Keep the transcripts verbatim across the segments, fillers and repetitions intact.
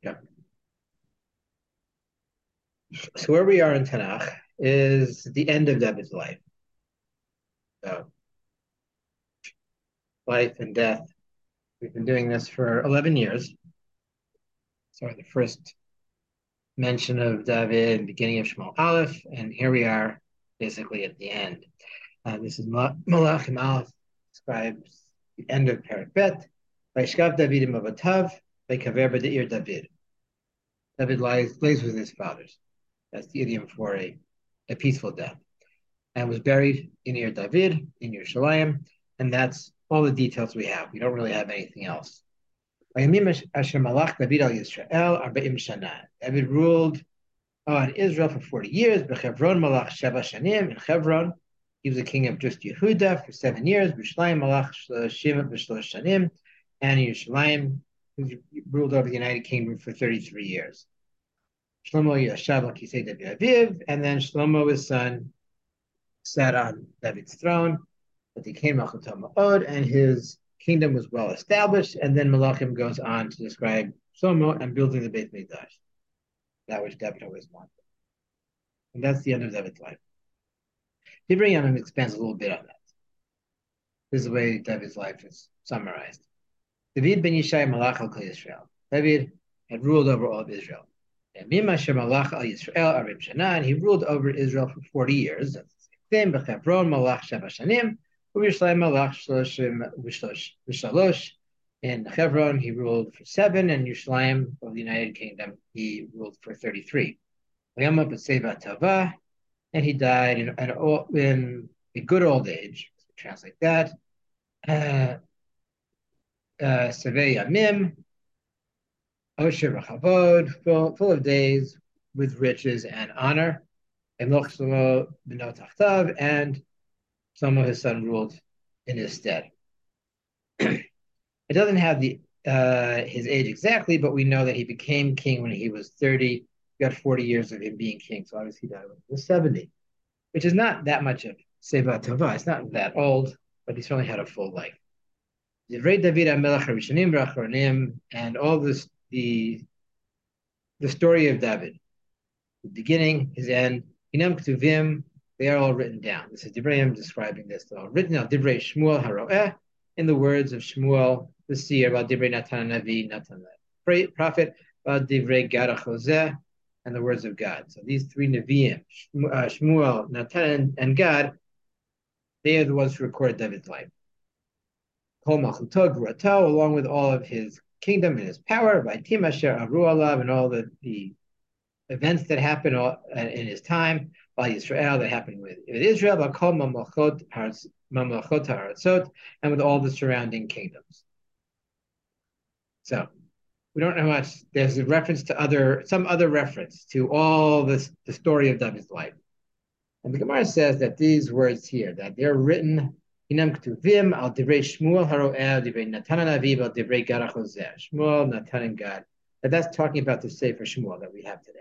Yeah. So where we are in Tanakh is the end of David's life. So life and death. We've been doing this for eleven years. Sorry, the first mention of David, beginning of Shmuel Aleph, and here we are basically at the end. Uh, this is Malachim Aleph, describes the end of Perek Bet. Vayishkav David im avatav, vaykaver b'de'ir David. David lies, lays with his fathers. That's the idiom for a, a peaceful death. And was buried in Ir David, in Yerushalayim, and that's all the details we have. We don't really have anything else. David ruled on Israel for forty years. Bechevron malach sheva shanim. In Hebron, he was a king of just Yehuda for seven years. B'Yerushalayim malach shloshim v'shlosh shanim. And in Yerushalayim, he ruled over the United Kingdom for thirty-three years. Shlomo yashav al kisei David aviv, and then Shlomo, his son, sat on David's throne, but he came Ma'od, and his kingdom was well established. And then Malachim goes on to describe Shlomo and building the Beit Mikdash, that which David always wanted. And that's the end of David's life. Divrei Yamim expands a little bit on that. This is the way David's life is summarized. David ben Yishai Malach al Kol Yisrael. David had ruled over all of Israel. And Malach al Yisrael Arib Shana, and he ruled over Israel for forty years. That's Bechevron malach sheva shanim, u'Yerushalayim malach shloshim v'shalosh. In Hebron, he ruled for seven, and Yerushalayim of the United Kingdom, he ruled for thirty-three. And he died in, in a good old age. Translate that. Sevei Yamim, Osher v'chavod, full of days with riches and honor. And Shlomo b'no tachtav, and Shlomo, his son, ruled in his stead. It doesn't have the uh, his age exactly, but we know that he became king when he was thirty. We got forty years of him being king, so obviously he died when he was seventy, which is not that much of Seva Tova. It's not that old, but he certainly had a full life. Divrei David HaMelech HaRishonim v'Achronim, and all this, the the story of David, the beginning, his end. Hinam Ketuvim, they are all written down. This is Divrei describing this. They're all written down. Divrei Shmuel Haroeh, in the words of Shmuel the seer, about Divrei Natan Navi, Natan the prophet, about Divrei Gad HaChozeh, and the words of God. So these three Nevi'im, Shmuel, Natan, and God, they are the ones who recorded David's life. Kol Malchuto Gvurato, along with all of his kingdom and his power, Vaytim Asher Aru Alav, and all the, the events that happened in his time, by Israel, that happened with, with Israel, and with all the surrounding kingdoms. So we don't know much. There's a reference to other, some other reference to all this, the story of David's life. And the Gemara says that these words here, that they're written, Hinam Ketuvim al Divrei Shmuel Haroel, Divrei Natan Aviv, al Divrei Gad HaChozeh, Shmuel, Natan, and God. But that's talking about the Sefer Shmuel that we have today.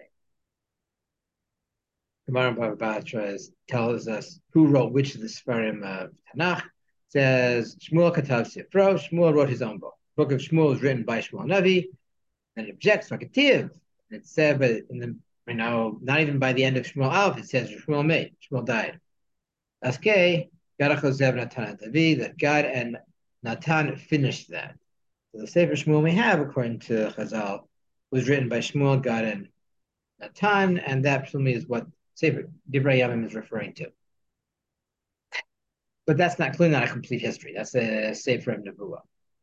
Gemara Bava Batra tells us who wrote which of the Sfarim of Tanakh. It says Shmuel Katav Sifro. Shmuel wrote his own book. The book of Shmuel is written by Shmuel Navi, and it objects Rakativ. It said, but in the you know, not even by the end of Shmuel Aleph, it says Shmuel made. Shmuel died. Askei Gad HaChozeh Natan David, that God and Natan finished that. So the Sefer Shmuel we have, according to Chazal, was written by Shmuel, God, and Natan, and that presumably is what Sefer Divrei Yamim is referring to. But that's not clearly not a complete history. That's a Sefer of Nevuah.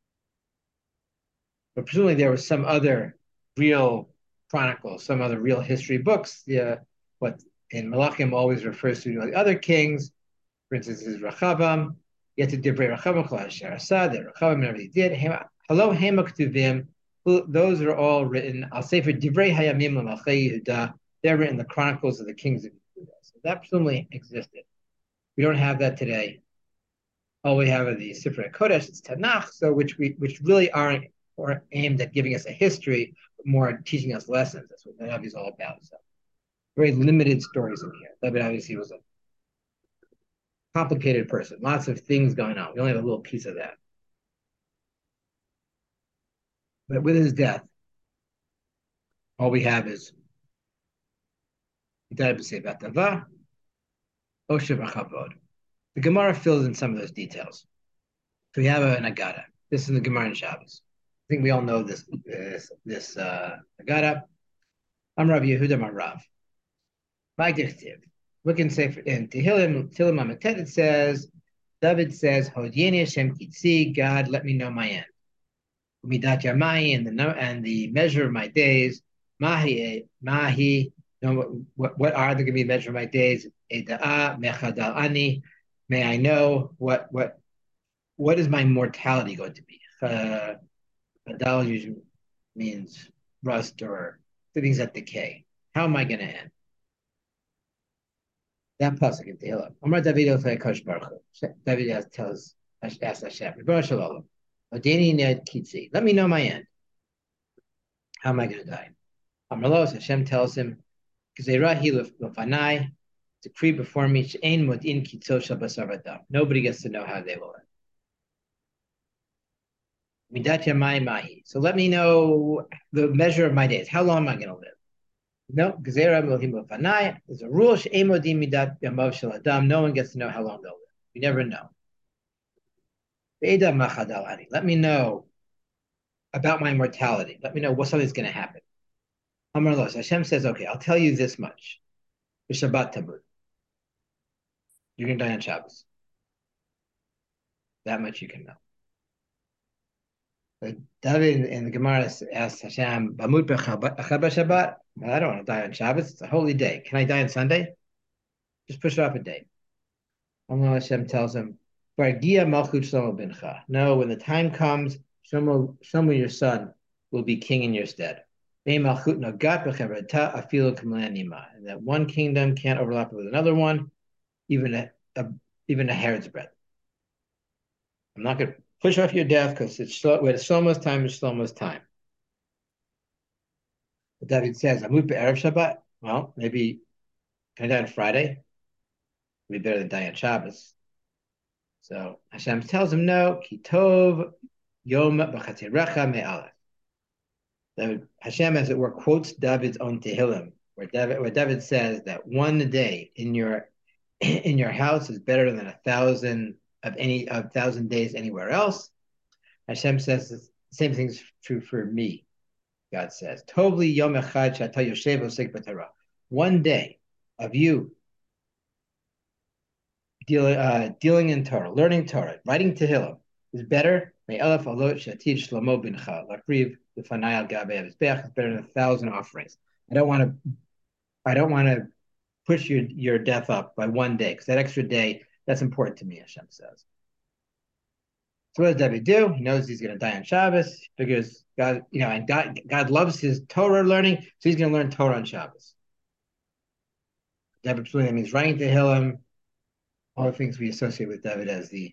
But presumably there was some other real chronicles, some other real history books. Yeah, what in Malachim always refers to the other kings. For instance, is Rechavam. Yet to Divrei Rechavam Chol Asher Asad, that Rechavam and everything did. Hello, Hema Ketuvim. Those are all written. I'll say for Divrei Hayamim L'Malchei Yehuda. They're written the Chronicles of the Kings of Yehuda. So that presumably existed. We don't have that today. All we have are the Sifrei Kodesh, it's Tanakh, so which we which really aren't or aimed at giving us a history, but more teaching us lessons. That's what David is all about. So very limited stories in here. David obviously was a complicated person, lots of things going on. We only have a little piece of that. But with his death, All we have is the Gemara fills in some of those details. So we have an Agada. This is the Gemara in Shabbos. I think we all know this this, this uh, Agada. I'm Rav Yehuda Marav. My dictive. We can say in Tehillim, Tehillim Amatet, it says, David says, Hodieni Hashem Kitzi, God, let me know my end. Midat Yamai, and the and the measure of my days, Mahi, Mahi, what, what are the going to be measure of my days? Eda'a, Mechadal Ani, may I know what what what is my mortality going to be? Uh, Adal usually means rust or things that decay. How am I going to end? That pasuk in Tehillim. Amar David Kosh Baruch Hu. David tells asks Hashem, Rebbeinu Shalom, Odeni Ned Kitzi. Let me know my end. How am I going to die? Amar Hashem tells him, Gzeirahi Lefanai, decree before me, She'ein Modin Kitzo Shel Basar V'Dam. Nobody gets to know how they will end. Midat Yamai Mahi. So let me know the measure of my days. How long am I going to live? No, Gezerah Elohim Lefanai. There's a rule. She'ein Modin Midat Yamav Shel Adam. No one gets to know how long they'll live. You never know. Ve'eda Machadal Ani. Let me know about my mortality. Let me know what something's going to happen. Amar Los. Hashem says, okay, I'll tell you this much. Shabbat Tamud. You're going to die on Shabbos. That much you can know. But David in the Gemara asks Hashem, Bamut Shabbat. I don't want to die on Shabbos. It's a holy day. Can I die on Sunday? Just push it off a day. Allah Hashem tells him, Bargia Malchut Shlomo Bincha. No, when the time comes, Shlomo, Shlomo, your son, will be king in your stead. And that one kingdom can't overlap with another one, even a, a even a hair's breadth. I'm not going to push off your death because it's when it's Shlomo's time, it's Shlomo's time. But David says, Amut be'erev Shabbat. Well, maybe can I die on Friday? It'd be better than die on Shabbos. So Hashem tells him, no, Kitov Yom B'Chatzirecha Me'alef. David, Hashem, as it were, quotes David's own Tehillim, where David, where David says that one day in your in your house is better than a thousand of any a thousand days anywhere else. Hashem says the same thing is true for me. God says, Tovli Yom Echad Shata Yoshev Osek B'Torah. One day of you deal, uh, dealing in Torah, learning Torah, writing Tehillim is better. May Elef Alot Shativ Shlomo Bincha Lakriv L'Fanai Al Gabei Avizbeach is better than a thousand offerings. I don't want to. I don't want to push your your death up by one day because that extra day that's important to me. Hashem says. So what does David do? He knows he's going to die on Shabbos. He figures God, you know, and God, God loves his Torah learning, so he's going to learn Torah on Shabbos. David that means writing Tehillim, all the things we associate with David as the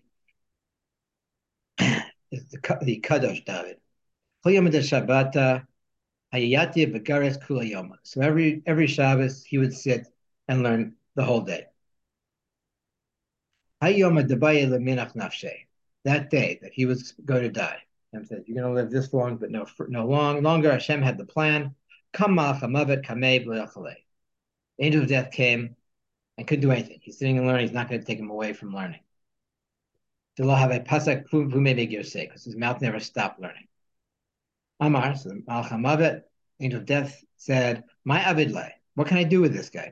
is the the Kadosh David. So every every Shabbos he would sit and learn the whole day. That day that he was going to die. Hashem said, "You're going to live this long, but no no long longer." Hashem had the plan. The angel of death came and couldn't do anything. He's sitting and learning. He's not going to take him away from learning. Because his mouth never stopped learning. Amar, so the Malach HaMavet, angel of death, said, My Avidle, what can I do with this guy?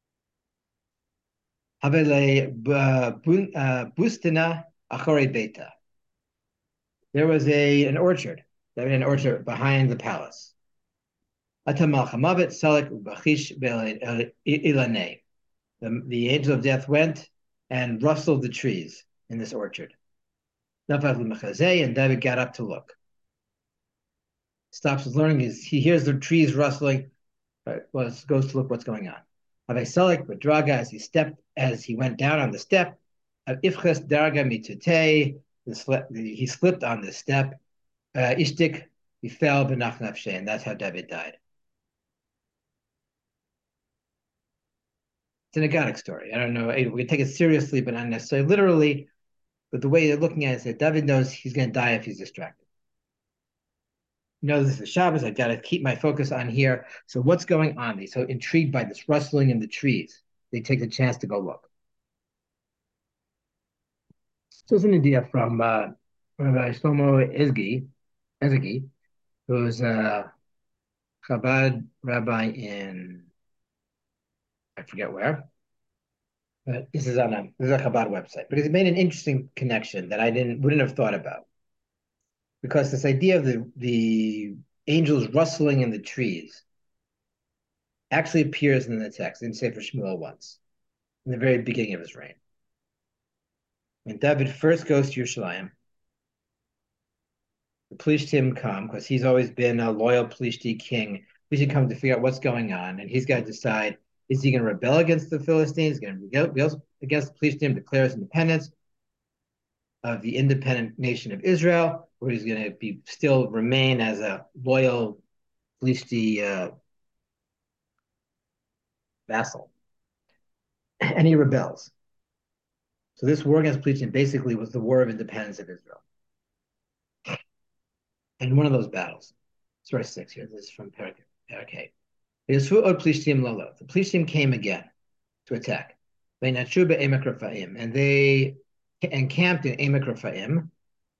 Avidle Bustina Achore Beta. There was a an orchard. There was an orchard behind the palace. Atam Malach HaMavet, Salik Ubachish Ilanei. The, the angel of death went and rustled the trees in this orchard. And David got up to look. Stops his learning. He hears the trees rustling. But goes to look what's going on. Avesalik Badraga as he stepped, as he went down on the step. Ifchas Darga Mitute. He slipped on the step. Uh, Ishtik. He fell benach nafshe, and that's how David died. It's an Agadic story. I don't know. We can take it seriously, but not necessarily literally. But the way they're looking at it is that David knows he's going to die if he's distracted. you know, this is Shabbos. I've got to keep my focus on here. So what's going on? They're so intrigued by this rustling in the trees. They take the chance to go look. So it's an idea from uh, Rabbi Shlomo Ezgi, Ezgi, who's a Chabad rabbi in, I forget where, but this is on a, this is a Chabad website. But he's made an interesting connection that I didn't wouldn't have thought about. Because this idea of the, the angels rustling in the trees actually appears in the text in Sefer Shmuel once, in the very beginning of his reign. When David first goes to Yerushalayim, the Plishtim come, because he's always been a loyal Plishti king. Plishtim come to figure out what's going on, and he's got to decide, is he going to rebel against the Philistines, going to rebel against the Plishtim, declare his independence of the independent nation of Israel, or he's going to be still remain as a loyal Plishti uh, vassal. And he rebels. So this war against Plishtim basically was the war of independence of Israel. And one of those battles, it's verse six here, this is from Parak eight. The Plishtim came again to attack. And they encamped in Emek Raphaim.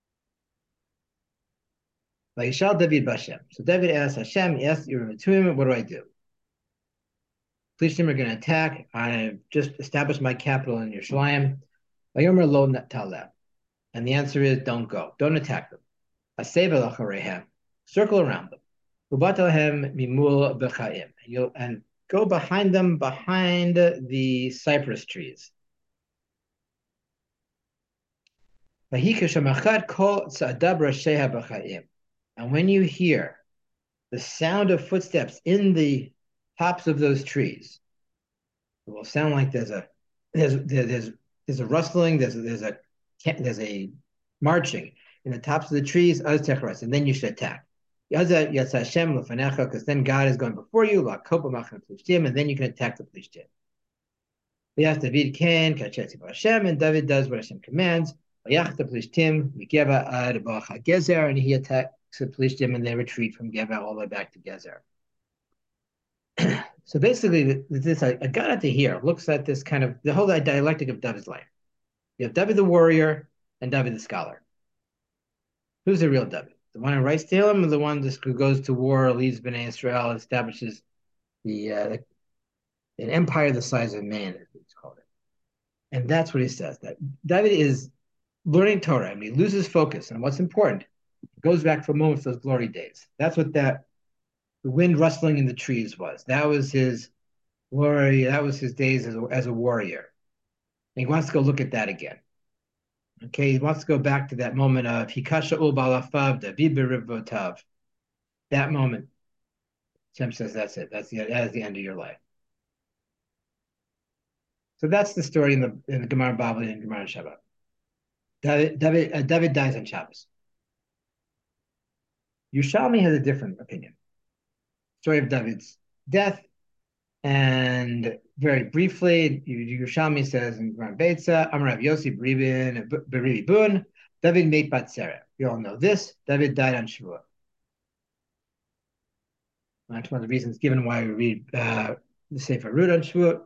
David Bashem. So David asked Hashem, yes, you're what do I do? Plishtim are going to attack. I've just established my capital in Yerushalayim. And the answer is don't go. Don't attack them. Circle around them. And go behind them, behind the cypress trees. And when you hear the sound of footsteps in the tops of those trees, it will sound like there's a there's there's there's a rustling, there's a, there's a there's a marching in the tops of the trees, and then you should attack. Because then God is going before you, and then you can attack the Plishtim. Yes, David can, and David does what Hashem commands. And he attacks the Plishtim, and they retreat from Geba all the way back to Gezer. So basically, this I, I got it to here looks at this kind of the whole dialectic of David's life. You have David the warrior and David the scholar. Who's the real David? The one who writes Tehillim, or the one who goes to war, leads Bnei Israel, establishes the, uh, the an empire the size of man, as it's called it. And that's what he says. That David is learning Torah, and he loses focus on what's important. It goes back for a moment to those glory days. That's what that the wind rustling in the trees was. That was his glory. That was his days as a, as a warrior. And he wants to go look at that again. Okay, he wants to go back to that moment of Hikasha ul balafav David berivotav. That moment. Shem says that's it. That's the that is the end of your life. So that's the story in the in the Gemara Bavli and Gemara Shabbat. David David, uh, David dies on Shabbos. Yerushalmi has a different opinion. Story of David's death, and very briefly, Yerushalmi says in Gemara Beitza, Amar Rav Yossi Beribi Bun, David made Batsera. You all know this. David died on Shavuot. That's one of the reasons given why we read uh, the Sefer Rut on Shavuot.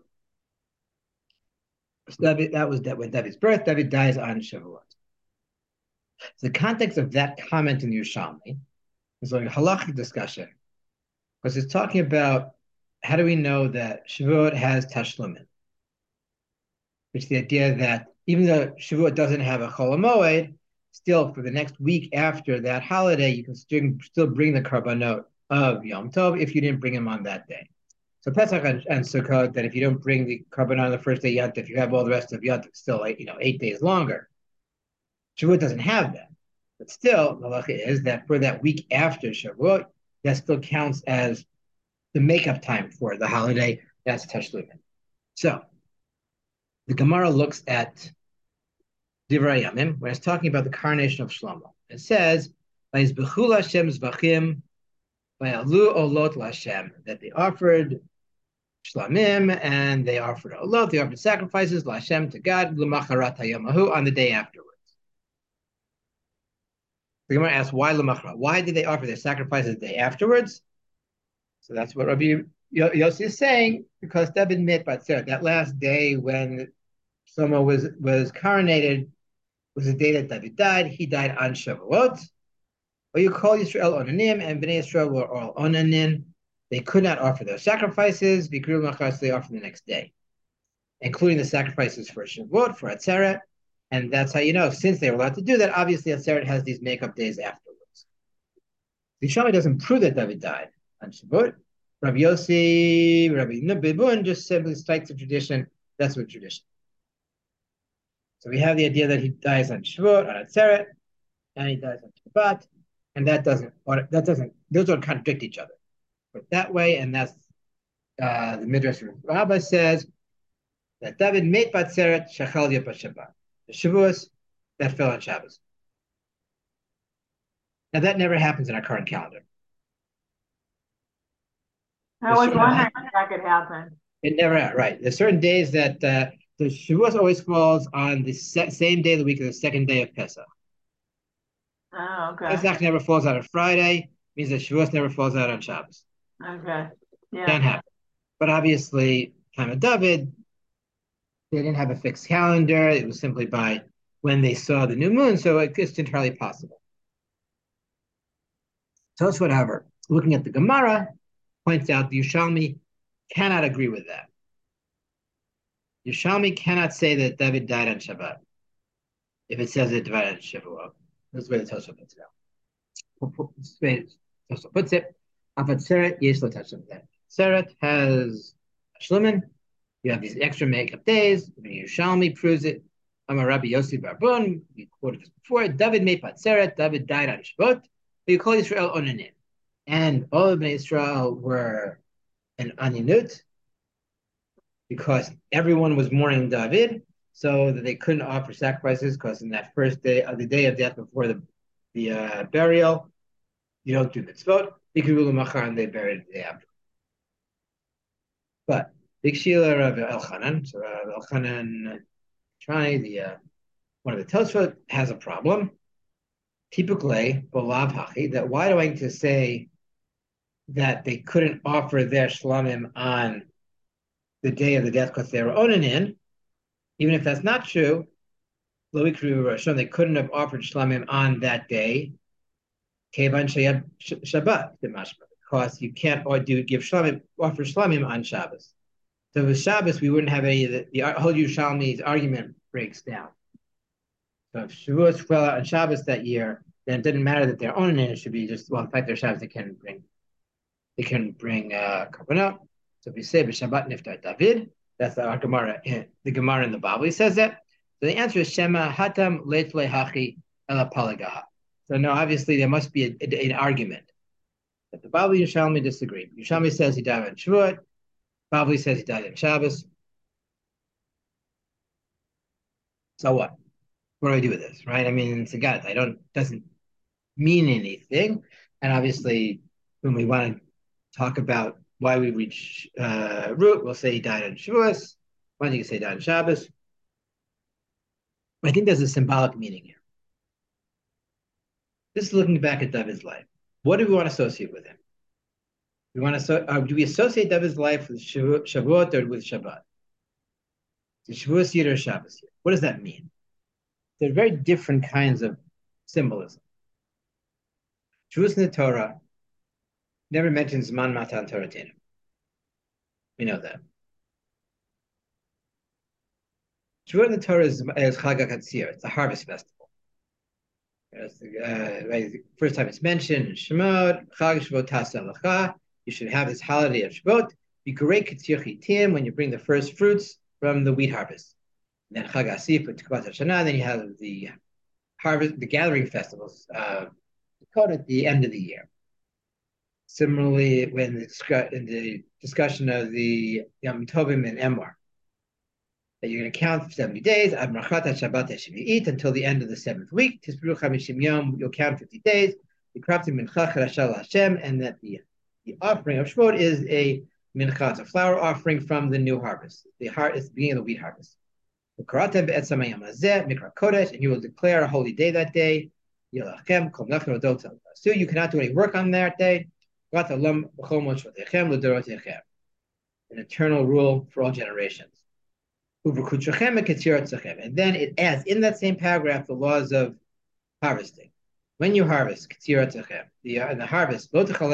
So David, that was that when David's birth. David dies on Shavuot. So the context of that comment in Yerushalmi is like a halachic discussion, because it's talking about how do we know that Shavuot has Tashlumin, which is the idea that even though Shavuot doesn't have a Chol HaMoed, still for the next week after that holiday, you can still, still bring the Karbanot of Yom Tov if you didn't bring them on that day. So Pesach and, and Sukkot, that if you don't bring the Karbanot on the first day Yom Tov, you have all the rest of Yom Tov still eight, you know, eight days longer. Shavuot doesn't have that. But still, the halacha is that for that week after Shavuot, that still counts as the makeup time for the holiday. That's Tashlumin. So the Gemara looks at Divrei Yamim when it's talking about the coronation of Shlomo. It says, "Vayizbechu Hashem zvachim, vayalu olot Hashem," that they offered Shlamim and they offered olot, they offered sacrifices Hashem to God l'macharat hayamahu on the day afterwards. The Gemara asks, why Lamachra? Why did they offer their sacrifices the day afterwards? So that's what Rabbi Yossi is saying, because David met Batzeret, that last day when Shlomo was, was coronated, was the day that David died. He died on Shavuot. Or you call Yisrael Onanim, and Bnei Yisrael were all Onanim. They could not offer their sacrifices, Bikru Machar, they offer the next day, including the sacrifices for Shavuot, for Atzeret. And that's how you know, since they were allowed to do that, obviously Atzeret has these makeup days afterwards. The Shammai doesn't prove that David died on Shavuot. Rabbi Yossi, Rabbi Nubibun just simply cites the tradition. That's what tradition. So we have the idea that he dies on Shavuot, on Atzeret, and he dies on Shabbat, and that doesn't, that doesn't, those don't contradict each other. But that way, and that's uh, the Midrash Rabbah says that David made Batzeret Shachal Yom Shabbat. The Shavuos that fell on Shabbos. Now that never happens in our current calendar. I was wondering if that could happen. It never, right. There's certain days that uh, the Shavuos always falls on the se- same day of the week of the second day of Pesach. Oh, okay. Pesach never falls out on Friday, means that Shavuos never falls out on Shabbos. Okay. Yeah. Can't happen. But obviously, time of David, they didn't have a fixed calendar. It was simply by when they saw the new moon, so it's entirely possible. So it's whatever. Looking at the Gemara, points out the Yerushalmi cannot agree with that. Yerushalmi cannot say that David died on Shabbat if it says it died on Shavuot. That's the way the Tosfot puts it out. Tosfot puts it. Afatzeret yesh lo tashlim. Seret has shlimin. You have these extra makeup days. Yerushalmi proves it. Amar Rabbi Yossi Barbun. We quoted this before. David made Batzeret. David died on Shavuot. You call Israel Onanim. And all of Israel were an aninut because everyone was mourning David, so that they couldn't offer sacrifices because in that first day of the day of death before the the uh, burial, you don't do mitzvot. And they buried it the day after. But Big Sheila of Elchanan, so uh, Elchanan Trani, the uh, one of the Tosfot has a problem. Typically, Balav Hachi, that why do I need to say that they couldn't offer their shlamim on the day of the death because they were onanin, even if that's not true, they couldn't have offered shlamim on that day. Shabbat, because you can't or do give shlamim, offer shlamim on Shabbos. So with Shabbos, we wouldn't have any of the, the whole Yerushalmi's argument breaks down. So if Shavuos fell out on Shabbos that year, then it didn't matter that they're onanin, it should be just, well, in fact, their Shabbos, they can bring They can bring uh, korbanot. So if we say b'Shabbat niftar David, that's the Gemara. The Gemara in the Bible says that. So the answer is Shema hatam leit lehachi ela palagaha. So no, obviously there must be a, a, an argument. But the Bible Yerushalmi disagree. Yerushalmi says he died on Shavuot. Bible says he died on Shabbos. So what? What do I do with this, right? I mean, it's a God. I don't doesn't mean anything. And obviously, when we want to talk about why we reach uh, root, we'll say he died on Shavuos. Why do you say he died on Shabbos? I think there's a symbolic meaning here. This is looking back at David's life. What do we want to associate with him? We want to uh, do we associate David's life with Shavuot or with Shabbat? The Shavuos year or Shabbos year? What does that mean? There are very different kinds of symbolism. Shavuos in the Torah never mentions Man Matan Toratenu. We know that. Shavuot in the Torah is, is Chag HaKatzir. It's a harvest festival. It's the, uh, right, the first time it's mentioned in Shemot, Chag Shavuot Tasa Lecha. You should have this holiday of Shavuot. Bikurei Katzir Chitim, when you bring the first fruits from the wheat harvest. And then Chag Asif with Tekvat HaShanah. Then you have the harvest, the gathering festivals, uh, called at the end of the year. Similarly, when the, in the discussion of the Yom Tovim and Emor, that you're going to count for seventy days, Ad Marchat Shabbat Shemi'it, until the end of the seventh week. Tisperu Chamishim Yom, you'll count fifty days. The Kraftim Mincha Charashal Hashem, and that the, the offering of Shavuot is a mincha, it's a flour offering from the new harvest. The heart is the beginning of the wheat harvest. The Karatem Be'etzam Hayom Hazeh Mikra Kodesh, and you will declare a holy day that day. So you cannot do any work on that day. An eternal rule for all generations. And then it adds in that same paragraph the laws of harvesting. When you harvest, the, uh, the harvest,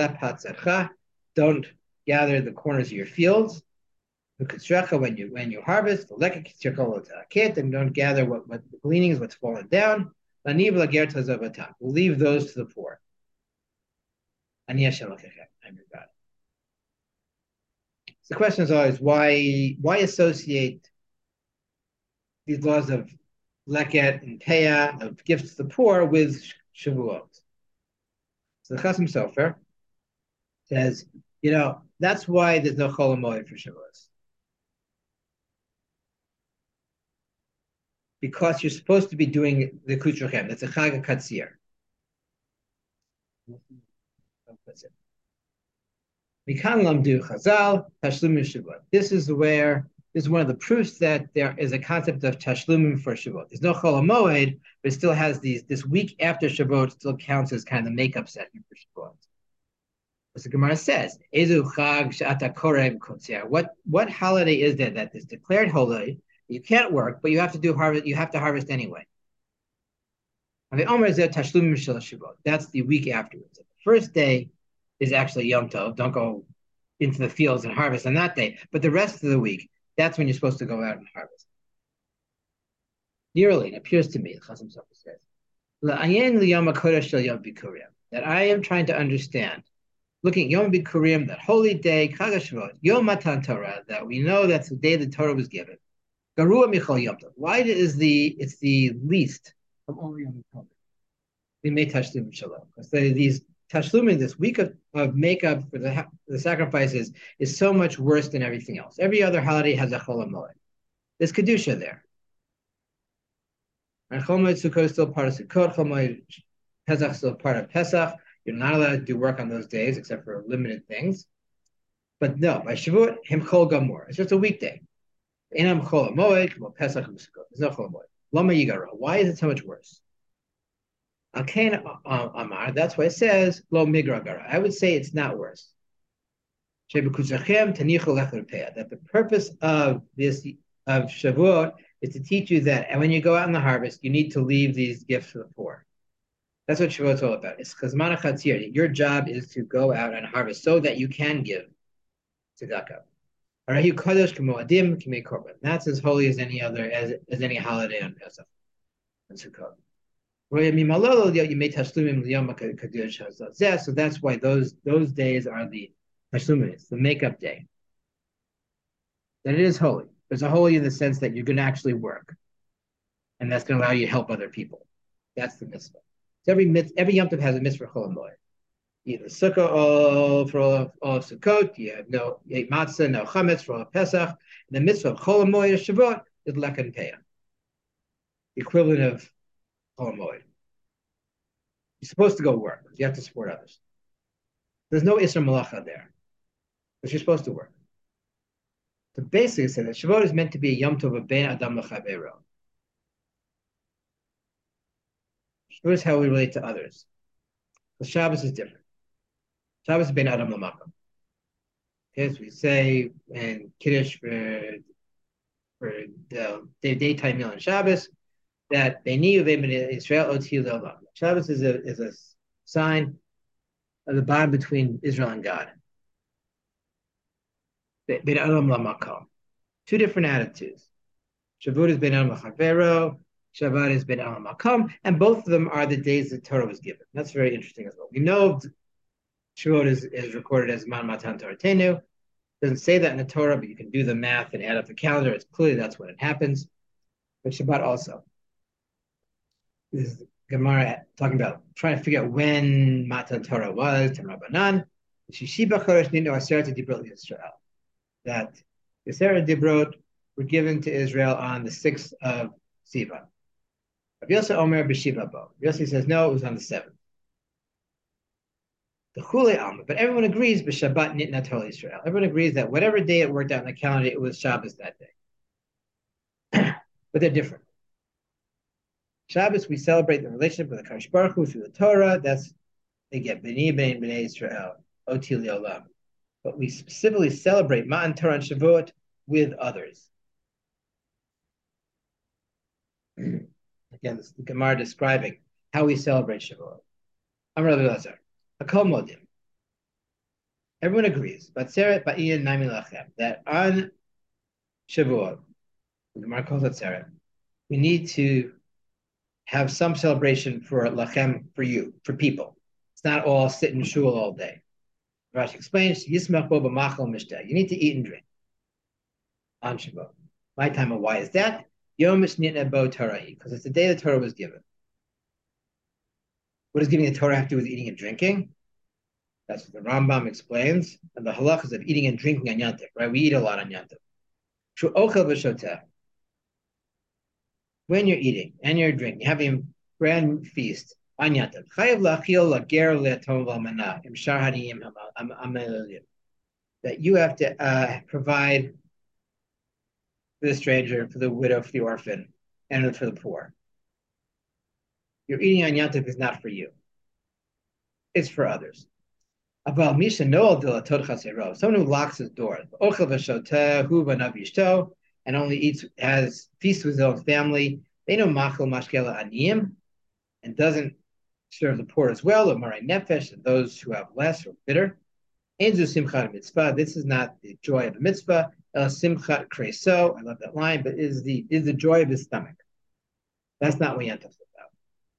don't gather the corners of your fields. When you when you harvest, and don't gather what, what the gleanings, what's fallen down. We'll leave those to the poor. I'm your God. So the question is always why why associate these laws of leket and peah, of gifts to the poor, with Shavuot? So the Chasam Sofer says, you know, that's why there's no Chol HaMoed for Shavuot. Because you're supposed to be doing the Kutrochem. That's a Chag HaKatzir. Mikan Lamdu Chazal, Tashlumim Shavuot. This is where, this is one of the proofs that there is a concept of Tashlumim for Shavuot. There's no Chol HaMoed, but it still has these, this week after Shavuot still counts as kind of the makeup session for Shavuot. As the Gemara says, Ezu Chag She'ata Koreh V'Kotzir. What what holiday is there that is declared holy? You can't work, but you have to do harvest. You have to harvest anyway. That's the week afterwards. The first day is actually Yom Tov. Don't go into the fields and harvest on that day. But the rest of the week, that's when you're supposed to go out and harvest. Nearly, it appears to me, the Chasam Sofer says, that I am trying to understand. Looking at Yom Bikurim, that holy day, Chag HaShavuot, Yom Matan Torah, that we know that's the day the Torah was given. Garua Michal Yom Tov. Why is the it's the least of all Yom Tov? We may Tashlum Shalom. Because these Tashlumim, this week of, of makeup for the the sacrifices, is so much worse than everything else. Every other holiday has a Chol HaMoed. There's Kedusha there. And Chol HaMoed Sukkot is still part of Sukkot. Chol HaMoed Pesach is still part of Pesach. You're not allowed to do work on those days except for limited things. But no, by Shavuot, Him Chol Gamor. It's just a weekday. Enam Chol HaMoed, Pesach Sukkot. There's no Chol HaMoed. Lama Yigara. Why is it so much worse? Alkain Amar. That's why it says Lo Migra Gara. I would say it's not worse. That the purpose of this of Shavuot is to teach you that, and when you go out in the harvest, you need to leave these gifts for the poor. That's what Shavuot's all about. It's chazman chatzir. Your job is to go out and harvest so that you can give tzedakah. Arahu kadosh k'moadim k'mei korban. That's as holy as any other, as, as any holiday on Pesach and Sukkot. So that's why those those days are the tashlumim, the makeup day. That it is holy. It's a holy in the sense that you're going to actually work, and that's going to allow you to help other people. That's the mitzvah. So every every Yom Tov has a mitzvah Chol HaMoed. You have a sukkah all for all of, all of Sukkot. You have no you eat matzah, no chametz for all of Pesach. And the mitzvah of Chol HaMoed of Shavuot is leket and peah, the equivalent of Chol HaMoed. You're supposed to go work. You have to support others. There's no Isra Malacha there, but you're supposed to work. So basically, it says that Shavuot is meant to be a Yom Tov of Ben Adam L'Chavero. Shavuot is how we relate to others. The Shabbos is different. Shabbos is Ben Adam L'Makom. Okay, so we say in Kiddush for, for the, the daytime meal on Shabbos that Beini Uvein Israel Oti L'Olam. Shabbos is a is a sign of the bond between Israel and God. Ben Adam L'Makom. Two different attitudes. Shavuot is Ben Adam L'Chavero. Shabbat is Ben Adam L'Makom, and both of them are the days the Torah was given. That's very interesting as well. We know Shavuot is, is recorded as Man Matan Toratenu. Doesn't say that in the Torah, but you can do the math and add up the calendar. It's clearly that's when it happens. But Shabbat also. This is Gemara talking about trying to figure out when Matan Torah was, Tam Rabbanan. Shishiba Chodesh Nino Aseret Dibrot Yisrael. That the Aseret Dibrot were given to Israel on the sixth of Sivan. Rabbi Yossi Omer b'Shiva Bo. Rabbi Yossi says no, it was on the seventh. The Chule Alma, but everyone agrees b'Shabbat Nitna Tol Yisrael. Everyone agrees that whatever day it worked out in the calendar, it was Shabbos that day. But they're different. Shabbos, we celebrate the relationship with the Kadosh Baruch Hu through the Torah. That's, they get B'nai B'nai B'nai Israel, Oti Le'olam. But we specifically celebrate Matan Torah and Shavuot with others. Again, this is the Gemara describing how we celebrate Shavuot. Amar Rabbi Elazar, Hakol Modim. Everyone agrees, but Seret Ba'iyah Nami Lachem, that on Shavuot, the Gemara calls it Seret, we need to have some celebration for Lachem, for you, for people. It's not all sit in shul all day. Rashi explains, Yismach bo b'machal mishteh. You need to eat and drink on Shavuot. My time of why is that? Yom Mishnitna bo Torahi, because it's the day the Torah was given. What does giving the Torah have to do with eating and drinking? That's what the Rambam explains. And the halachas of eating and drinking on Yantif, right? We eat a lot on Yantif. Shu ochel v'shoteh. When you're eating and you're drinking, you're having a grand feast on Yantif. Chayav la'achil la'ger le'atom v'almanah im shar hadiyim ha'ameliyim. That you have to uh, provide for the stranger, for the widow, for the orphan, and for the poor. Your eating on Yantif is not for you. It's for others. Someone who locks his doors and only eats, has feasts with his own family, they know machal mashkela aniyim, and doesn't serve the poor as well, or marai nefesh, and those who have less or bitter. Enzu simchat mitzvah. This is not the joy of a mitzvah. El simchat kreso. I love that line, but is the is the joy of his stomach. That's not what Yantif's about.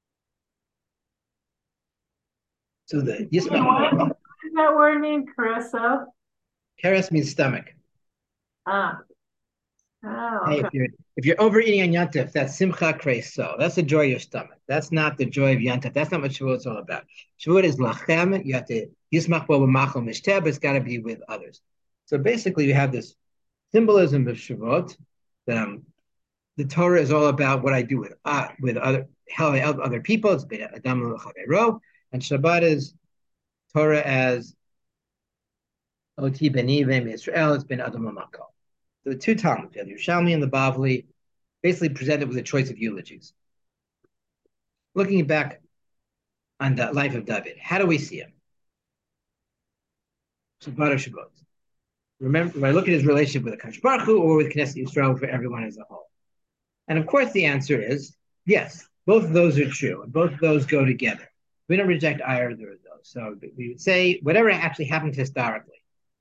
So the Yisma. What does that word mean, kreso? Keres means stomach. Ah. Oh, okay. Hey, if you're if you're overeating on Yantif, that's simcha kreso. That's the joy of your stomach. That's not the joy of Yantif. That's not what Shavuot is all about. Shavuot is lachem. You have to yismach bo b'machal mishteh, but it's got to be with others. So basically, you have this symbolism of Shavuot that um, the Torah is all about what I do with uh, with other how I help other people. It's been Adam l'chavero, and Shabbat is Torah as Oti B'nai B'nai Israel. It's been Adam l'makol. The two Talmuds, the Yerushalmi and the Bavli, basically presented with a choice of eulogies. Looking back on the life of David, how do we see him? Shabbat or Shavuot? Remember, when I look at his relationship with the Kadosh Baruch Hu or with Knesset Yisrael for everyone as a whole. And of course, the answer is yes, both of those are true, and both of those go together. We don't reject either of those. So we would say whatever actually happened historically.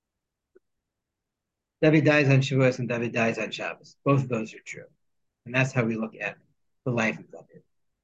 David dies on Shavuos and David dies on Shabbos. Both of those are true. And that's how we look at the life of David.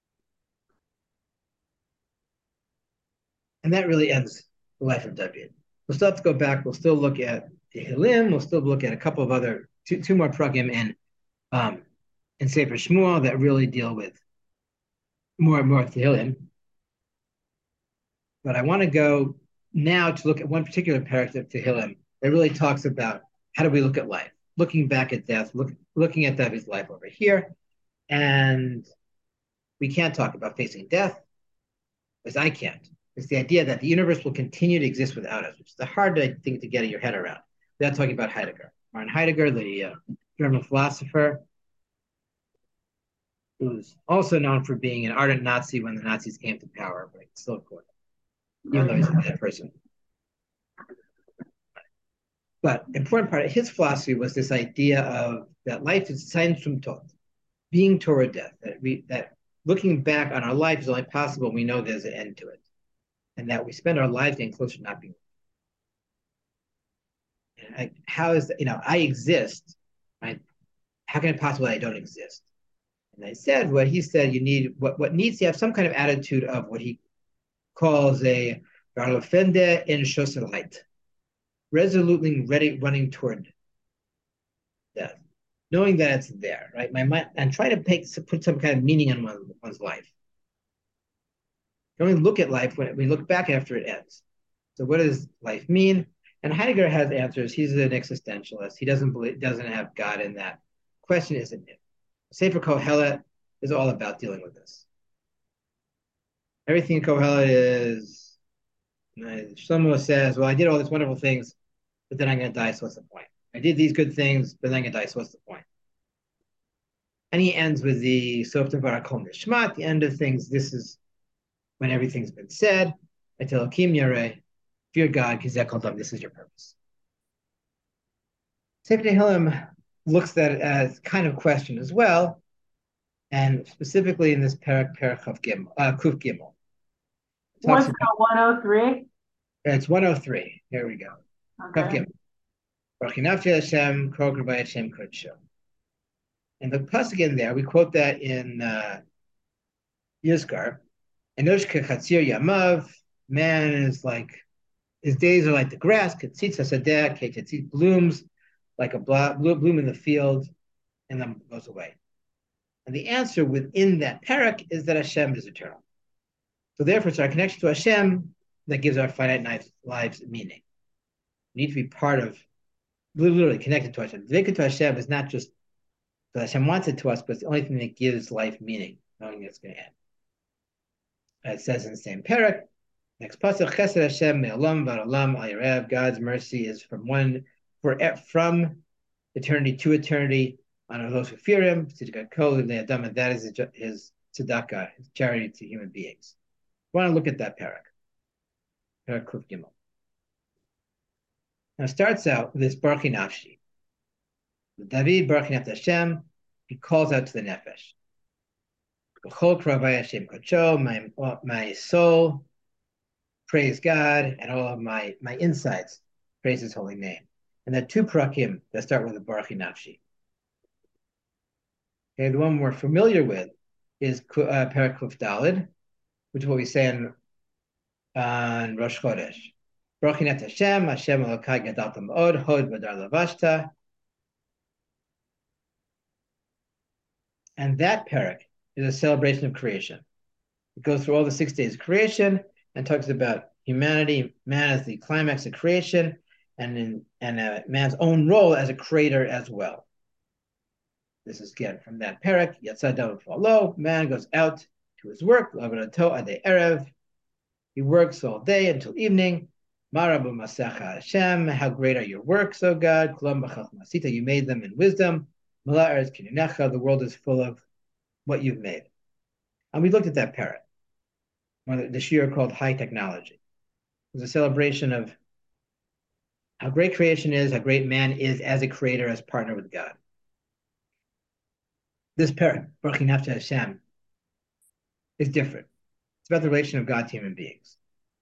And that really ends the life of David. We'll still have to go back. We'll still look at Tehillim. We'll still look at a couple of other, two, two more pragim in, um, in Sefer Shmuel that really deal with more and more Tehillim. But I want to go now to look at one particular paragraph of Tehillim that really talks about how do we look at life, looking back at death, look, looking at David's life over here. And we can't talk about facing death, because I can't. It's the idea that the universe will continue to exist without us, which is a hard thing to get your head around. Without talking about Heidegger. Martin Heidegger, the uh, German philosopher, who was also known for being an ardent Nazi when the Nazis came to power, but still quote, even though he's a bad person. But important part of his philosophy was this idea of that life is sein zum Tod, being toward death. That we that looking back on our life is only possible when we know there's an end to it, and that we spend our lives getting closer to not being. And I, how is that, you know I exist, right? How can it possible that I don't exist? And I said what he said. You need what what needs to have some kind of attitude of what he calls a Ralofende in Shoselheit. Resolutely ready, running toward death, knowing that it's there, right? My mind, and try to make, put some kind of meaning on one, one's life. You only look at life when we look back after it ends. So, what does life mean? And Heidegger has answers. He's an existentialist. He doesn't believe, doesn't have God in that. Question isn't it? Sefer Kohelet is all about dealing with this. Everything in Kohelet is. Shlomo says, "Well, I did all these wonderful things, but then I'm going to die, so what's the point? I did these good things, but then I'm going to die, so what's the point?" And he ends with the Sof Devar Kol Nishmat, the end of things. This is when everything's been said. Until Akim Yareh, fear God, Kizek Kol, this is your purpose. Sefer Tehillim looks at it as kind of question as well, and specifically in this parak, parak Kuf Gimel, uh, Kuf Gimel. What's the one oh three? It's one oh three. Here we go. Kuf Okay. Gimel. Baruch Nafshi Hashem, Kol Kravai Hashem Kodsho. And the pasuk in there, we quote that in uh, Yizkar. Enosh kechatzir yamav, man is like, his days are like the grass, ketzitz hasadeh, ketzitz blooms, like a bloom in the field, and then goes away. And the answer within that parak is that Hashem is eternal. So therefore, it's our connection to Hashem that gives our finite lives meaning. We need to be part of, literally connected to Hashem. Connected to Hashem is not just that Hashem wants it to us, but it's the only thing that gives life meaning, knowing it's going to end. It says in the same parak, next pasuk, Chesed Hashem me'olam v'olam al yarev. God's mercy is from one for from eternity to eternity on those who fear Him. And that is his, his tzedakah, his charity to human beings. I want to look at that parak, parak Kuf Gimel. Now it starts out with this Baruch Nafshi. David Baruch Nafshi Hashem, he calls out to the nefesh. My, my soul, praise God, and all of my, my insides, praise His holy name. And there are two parakim that start with the Baruch Nafshi. Okay, the one we're familiar with is uh, Parak Kuf Daled, which is what we say in, uh, in Rosh Chodesh. Baruch Nafshi Hashem, Hashem Elokai Gadalta Ma'od, Hod Vadar Lavashta. And that parak is a celebration of creation. It goes through all the six days of creation and talks about humanity, man as the climax of creation, and in, and uh, man's own role as a creator as well. This is again from that parak. Yatzadam Falo. Man goes out to his work. Lavanato Ade Erev. He works all day until evening. Marabu Masecha Hashem. How great are your works, O God? Kulam B'chachmasita. You made them in wisdom. Mala'eretz Kinunecha. The world is full of what you've made. And we looked at that parak, one the shiur called High Technology. It was a celebration of how great creation is, how great man is as a creator, as partner with God. This parak, Baruch Nafshi Hashem, is different. It's about the relation of God to human beings.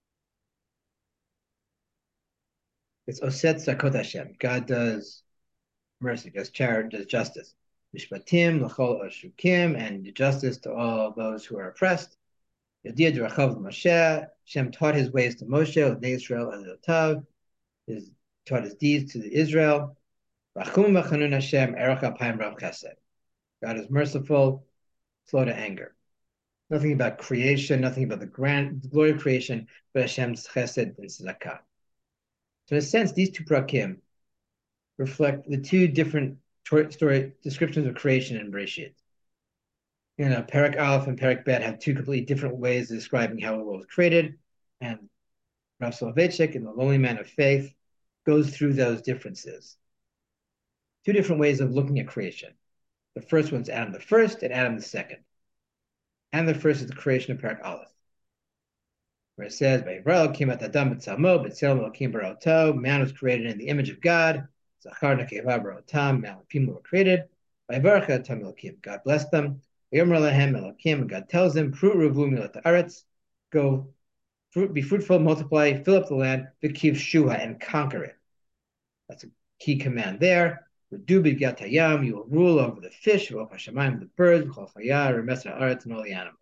It's Oset Zakot Hashem. God does mercy, does charity, does justice. Mishpatim, L'chol Ashukim, and justice to all those who are oppressed. Yodiyah D'Rachav Moshe. Hashem taught His ways to Moshe, Bnei Israel, and Yotav. His taught His deeds to Israel. Rachum v'chanun Hashem, Erech Apayim Rav Chesed. God is merciful, slow to anger. Nothing about creation, nothing about the grand the glory of creation, but Hashem's Chesed and Tzedakah. So in a sense, these two prakim reflect the two different story descriptions of creation in Bereshit. You know, Parak Aleph and Parak Bet have two completely different ways of describing how the world was created, and Rav Soloveitchik in The Lonely Man of Faith goes through those differences. Two different ways of looking at creation. The first one's Adam the first and Adam the second. Adam the first is the creation of Parak Aleph, where it says, "Vayivra came at Adam b'tzalmo b'tzelem Elokim baroto." Man was created in the image of God. Zachar nekeva barotam. Male and female were created. Vayivarach Adam Elokim. God blessed them. Vayomer lehem Elokim. And God tells them, "Fruit revu milat haaretz." Go, fruit, be fruitful, multiply, fill up the land. V'kiv shuha, and conquer it. That's a key command there. You will rule over the fish, the birds, and all the animals.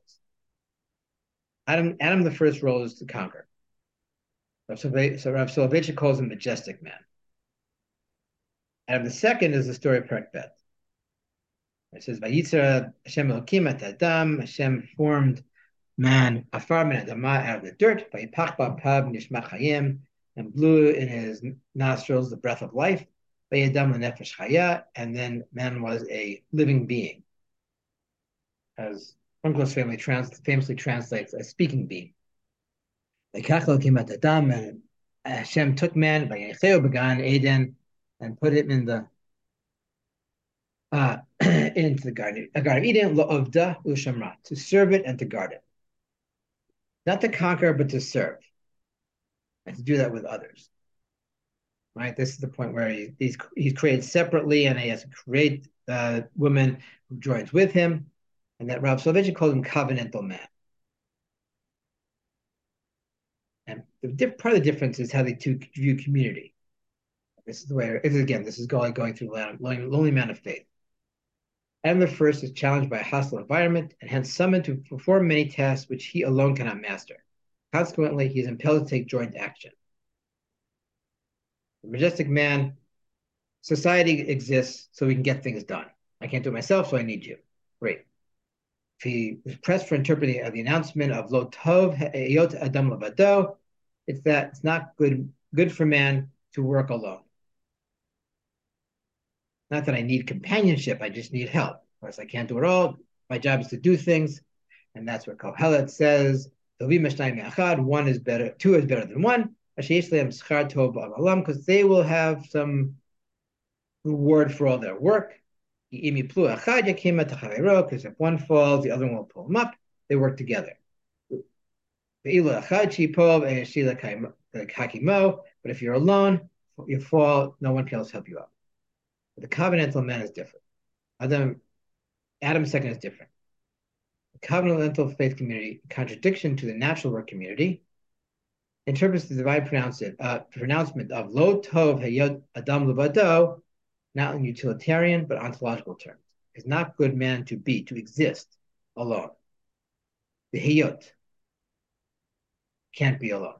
Adam, Adam the first role is to conquer. So Rav Soloveitchik calls him majestic man. Adam the second is the story of Parak Bet. It says, "Vayitzer Hashem Elokim et Adam." Hashem formed man, afar min adama, out of the dirt, vayipach b'apav nishma chayim, and blew in his nostrils the breath of life. And then man was a living being, as Uncle's family trans famously translates a speaking being. And Hashem took man by Began Eden and put him in the uh, into the Garden, a Garden of Eden, lo'ovda u'shamra, to serve it and to guard it. Not to conquer, but to serve, and to do that with others. Right? This is the point where he, he's he's created separately, and he has to create uh, woman who joins with him, and that Rav Soloveitchik called him covenantal man. And the diff, part of the difference is how they two view community. This is the way. It is, again, this is going going through lonely, lonely man of faith. Adam the first is challenged by a hostile environment and hence summoned to perform many tasks which he alone cannot master. Consequently, he is impelled to take joint action. The majestic man, society exists so we can get things done. I can't do it myself, so I need you. Great. If he was pressed for interpreting the announcement of Lo Tov Heyot Adam Levado, it's that it's not good, good for man to work alone. Not that I need companionship, I just need help. Of course, I can't do it all. My job is to do things, and that's what Kohelet says. One is better, two is better than one, because they will have some reward for all their work. Because if one falls, the other one will pull them up. They work together. But if you're alone, you fall, no one can else help you out. But the covenantal man is different. Adam, Adam second is different. The covenantal faith community, in contradiction to the natural work community, interprets the divine pronouncement, uh, pronouncement of Lo Tov Heyot Adam Levado, not in utilitarian but ontological terms. It's not good man to be, to exist alone. The Heyot can't be alone.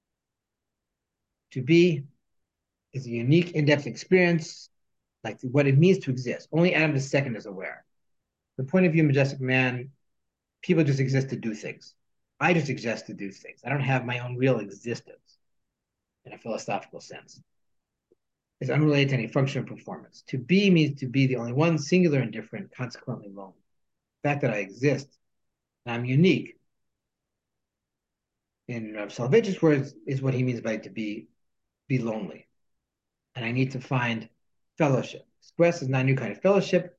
To be is a unique in-depth experience, like what it means to exist. Only Adam the second is aware. The point of view of majestic man, people just exist to do things. I just exist to do things. I don't have my own real existence in a philosophical sense. It's unrelated to any function or performance. To be means to be the only one, singular and different, consequently lonely. The fact that I exist and I'm unique, in Rav Soloveitchik's words, is what he means by to be, be lonely. And I need to find fellowship. Express is not a new kind of fellowship,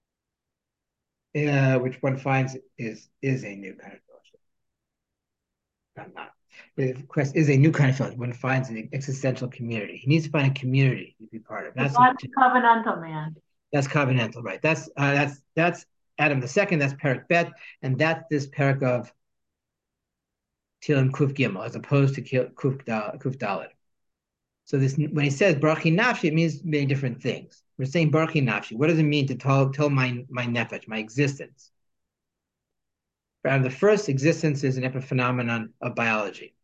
uh, which one finds is, is a new kind of fellowship. Not, not. Quest is a new kind of fellowship. One finds an existential community. He needs to find a community to be part of. That's covenantal man. That's covenantal, right? That's uh, that's that's Adam the second. That's Perak Bet, and that's this Perak of Tilim Kuf Gimel, as opposed to Kuf Dalet. So this, when he says Barachi Nafshi, it means many different things. We're saying Barachi Nafshi. What does it mean to tell, tell my, my nefesh, my existence? For the first, existence is an epiphenomenon of biology.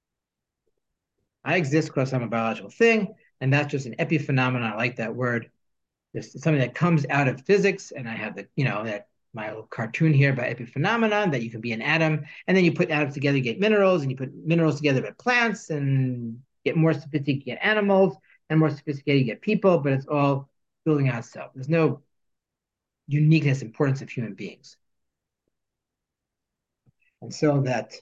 I exist because I'm a biological thing, and that's just an epiphenomenon. I like that word. It's something that comes out of physics, and I have the, you know, that my little cartoon here about epiphenomenon, that you can be an atom, and then you put atoms together, you get minerals, and you put minerals together with plants, and get more sophisticated, you get animals, and more sophisticated, you get people, but it's all building on itself. There's no uniqueness, importance of human beings. And so that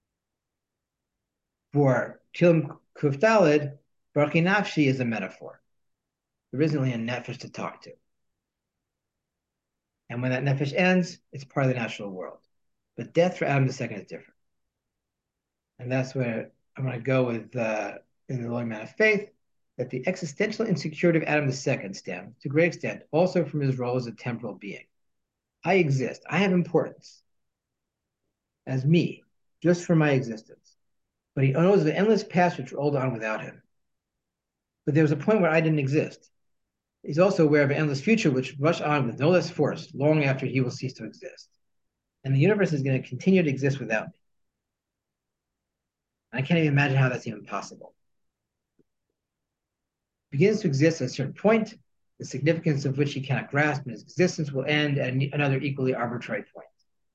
for Tilim Kuf Daled, Barachi Nafshi is a metaphor. There isn't really a nefesh to talk to. And when that nefesh ends, it's part of the natural world. But death for Adam the second is different. And that's where I'm going to go with, uh, in the Lonely Man of Faith, that the existential insecurity of Adam the second stems, to a great extent, also from his role as a temporal being. I exist. I have importance as me, just for my existence. But he knows the endless past which rolled on without him. But there was a point where I didn't exist. He's also aware of an endless future which rush on with no less force long after he will cease to exist. And the universe is going to continue to exist without me. I can't even imagine how that's even possible. It begins to exist at a certain point, the significance of which he cannot grasp, and his existence will end at another equally arbitrary point.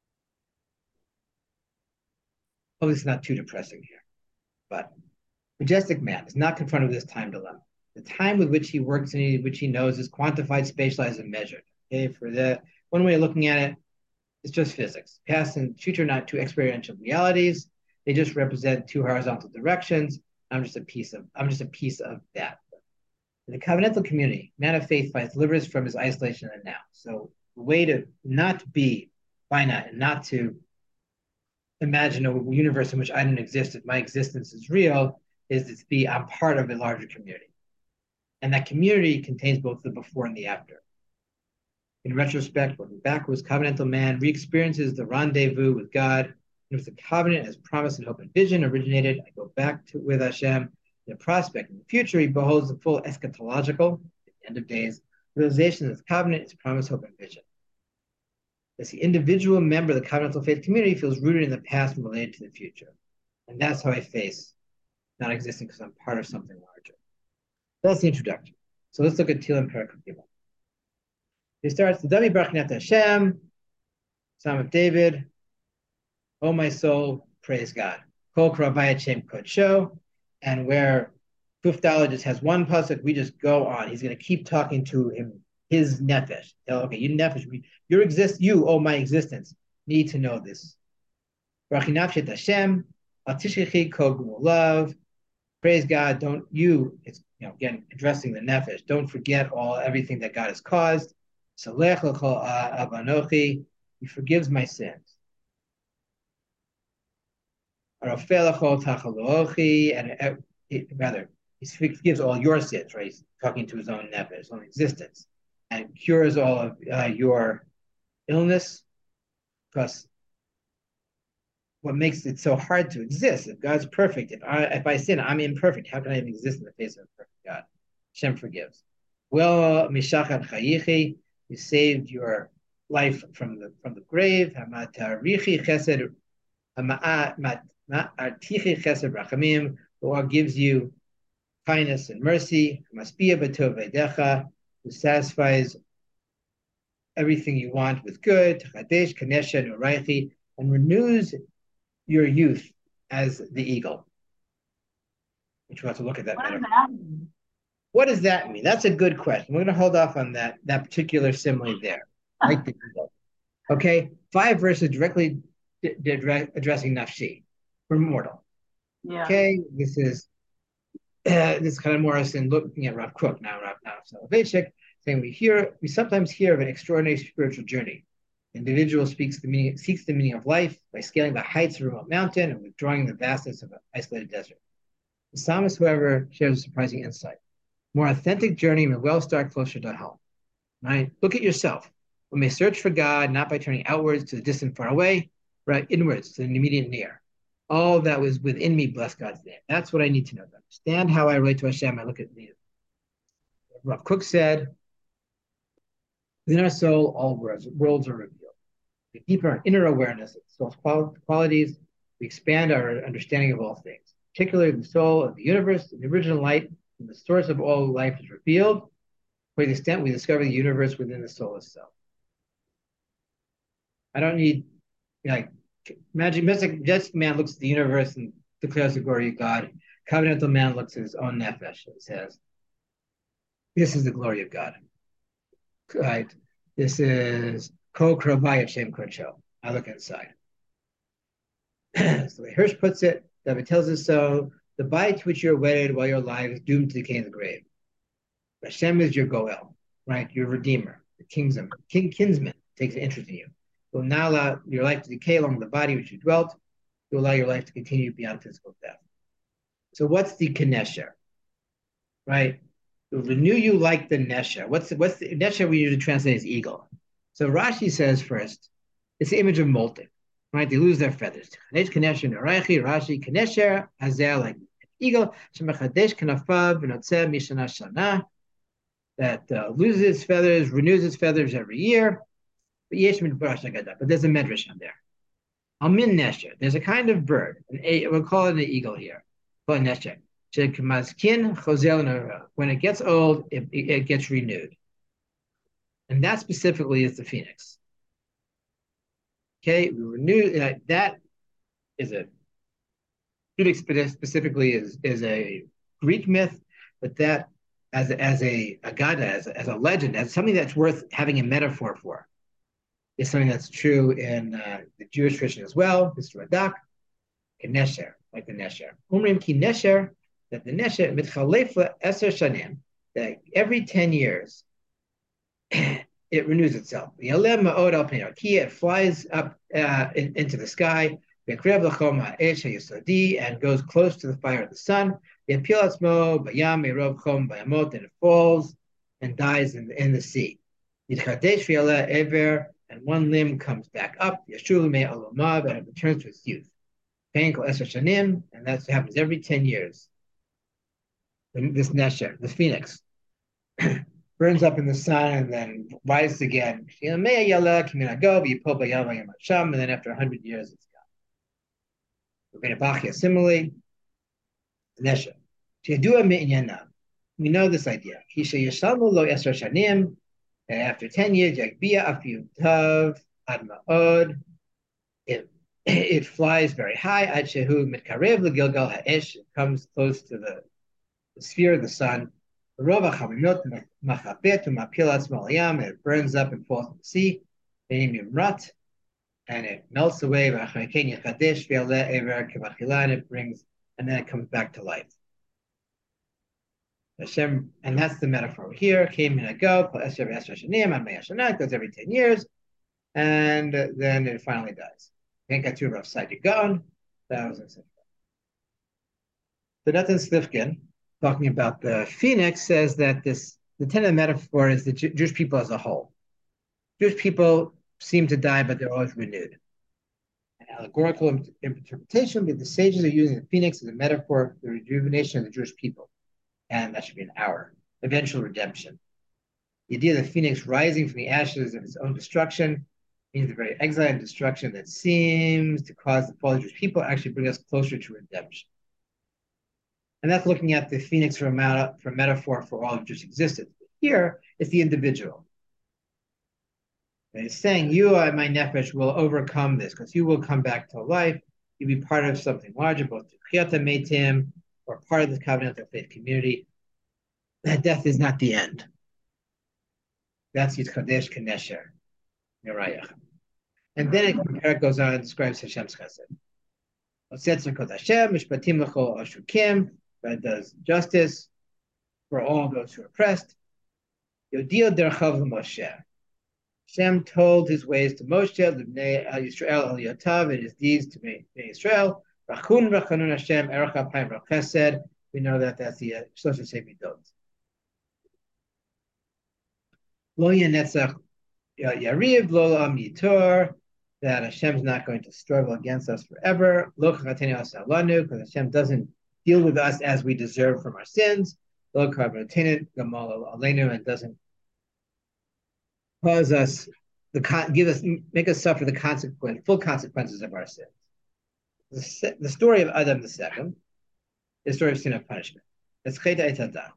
Hopefully it's not too depressing here. But majestic man is not confronted with this time dilemma. The time with which he works and which he knows is quantified, spatialized, and measured. Okay, for the one way of looking at it, it's just physics. Past and future, not two experiential realities. They just represent two horizontal directions. I'm just a piece of I'm just a piece of that. In the covenantal community, man of faith finds deliverance from his isolation in the now. So the way to not be finite and not to imagine a universe in which I don't exist, if my existence is real, is to be I'm part of a larger community. And that community contains both the before and the after. In retrospect, looking backwards, covenantal man re-experiences the rendezvous with God. And if the covenant as promise and hope and vision originated, I go back to with Hashem. The prospect in the future, he beholds the full eschatological, the end of days, realization of the covenant, its promise, hope, and vision. As the individual member of the covenantal faith community feels rooted in the past and related to the future. And that's how I face not existing because I'm part of something larger. That's the introduction. So let's look at Tehillim Parak Gimel. It starts, Dami Barachnat Hashem, Psalm of David, oh my soul, praise God. Kol Kravayat Shem Kodsho, and where Kuftala just has one pasuk, we just go on. He's going to keep talking to him, his nefesh. Tell, okay, you nefesh, your exist, you, oh my existence, need to know this. Barachinat Hashem, Al Tishkechi Kol Gumulav, praise God. Don't you? It's you know again addressing the nefesh. Don't forget all everything that God has caused. Salech l'chol avanochi, he forgives my sins. Arafel l'chol tachalochi, and it, rather, he forgives all your sins, right? He's talking to his own nefesh, his own existence, and cures all of uh, your illness. Because what makes it so hard to exist? If God's perfect, if I if I sin, I'm imperfect. How can I even exist in the face of a perfect God? Hashem forgives. Well, mishachat chayichi. You saved your life from the from the grave. Hamatarichi chesed, hamartichi chesed rachamim. The Lord gives you kindness and mercy. Maspia b'tov v'decha, who satisfies everything you want with good. Chadesh kanesha nuraychi, and renews your youth as the eagle. Which we'll have to look at that. What does metaphor. that mean? What does that mean? That's a good question. We're going to hold off on that, that particular simile there. Like the eagle. Okay, five verses directly d- d- addressing nafshi, for mortal. Yeah. Okay, this is uh, this is kind of Morrison looking at Rav Kook now, Rav now Soloveitchik, saying we hear we sometimes hear of an extraordinary spiritual journey. Individual speaks the meaning, seeks the meaning of life by scaling the heights of a remote mountain and withdrawing the vastness of an isolated desert. The psalmist, however, shares a surprising insight. More authentic journey may well start closer to home. Right? Look at yourself. We may search for God not by turning outwards to the distant far away, but inwards to the immediate near. All that was within me, bless God's name. That's what I need to know. To understand how I relate to Hashem, I look at me. Rav Kook said, within our soul, all worlds, worlds are revealed. We deepen our inner awareness of soul's qualities. We expand our understanding of all things, particularly the soul of the universe, the original light, and the source of all life is revealed. To the extent we discover the universe within the soul itself. I don't need, like, magic, mystic, just man looks at the universe and declares the glory of God. Covenantal man looks at his own nefesh and says, this is the glory of God. Right? This is Ko Kravayat Shem Kodsho. I look inside. That's the way Hirsch puts it. David tells us so. The body to which you're wedded while you're alive is doomed to decay in the grave. Hashem is your Goel, right? Your redeemer, the kingsman, king kinsman takes an interest in you. Will now allow your life to decay along with the body which you dwelt. To allow your life to continue beyond physical death. So what's the Kenesher? Right? It will renew you like the Nesher. What's the, what's the Nesher we usually translate as eagle. So Rashi says first, it's the image of molting, right? They lose their feathers. Kenesher Narachi, Rashi, Kenesher, Hazel, like eagle, Shemachadesh Kanafav, V'notzeh Mishana Shana, that uh, loses its feathers, renews its feathers every year. But but there's a medrash on there. Almin nesher. There's a kind of bird. An a, we'll call it an eagle here. Call it nesher. When it gets old, it, it gets renewed. And that specifically is the phoenix. Okay, we renew uh, that is a phoenix specifically is, is a Greek myth, but that as a, as a agada, as a, as a legend, as something that's worth having a metaphor for, is something that's true in uh, the Jewish tradition as well. Mister Radak, Kenesher, like the Nesher. Umrim ki Nesher, that the Nesher mitchalefa eser shanim, that every ten years, it renews itself. It flies up uh, in, into the sky and goes close to the fire of the sun. And it falls and dies in, in the sea. And one limb comes back up, and it returns to its youth. And that happens every ten years. This Nesher, this phoenix, burns up in the sun and then rises again. And then after one hundred years, it's gone. Similarly, Nesher. We know this idea. And after ten years, it, it flies very high. It comes close to the, the sphere of the sun. It burns up and falls in the sea. And it melts away. And it brings, and then it comes back to life. Hashem, and that's the metaphor here. Came in a go, goes every ten years, and then it finally dies. Side gone. That was it. So Nathan Slifkin, talking about the phoenix, says that this the tenet of metaphor is the Jew, Jewish people as a whole. Jewish people seem to die, but they're always renewed. An allegorical interpretation, but the sages are using the phoenix as a metaphor for the rejuvenation of the Jewish people. And that should be an hour. Eventual redemption. The idea of the phoenix rising from the ashes of its own destruction means the very exile and destruction that seems to cause the fall of Jewish people actually bring us closer to redemption. And that's looking at the phoenix for a, for a metaphor for all of Jewish existence. Here, it's the individual. And it's saying, you, uh, my nefesh, will overcome this because you will come back to life. You'll be part of something larger, both Tchiyata Meitim, or part of the covenant of faith community. That death is not the end. That's Yitchadesh Kenesher, Yerayach. And then it, it goes on and describes Hashem's chesed. God does justice for all those who are oppressed. Yodio derchav Moshe. Hashem told his ways to Moshe, Libnei Yisrael al Yotav, and his deeds to Bnei Israel. Rachun rachanun Hashem erech apayim chesed. We know that that's the Shlosh Midot. Lo yenetzach yariv lo am yitor. That Hashem's not going to struggle against us forever. Lo chachatenu asalanu, because Hashem doesn't deal with us as we deserve from our sins. Lo karbatenu gamal aleinu, and doesn't cause us the give us make us suffer the consequence, full consequences of our sins. The, the story of Adam the second, the story of sin of punishment. It's cheta et hadat.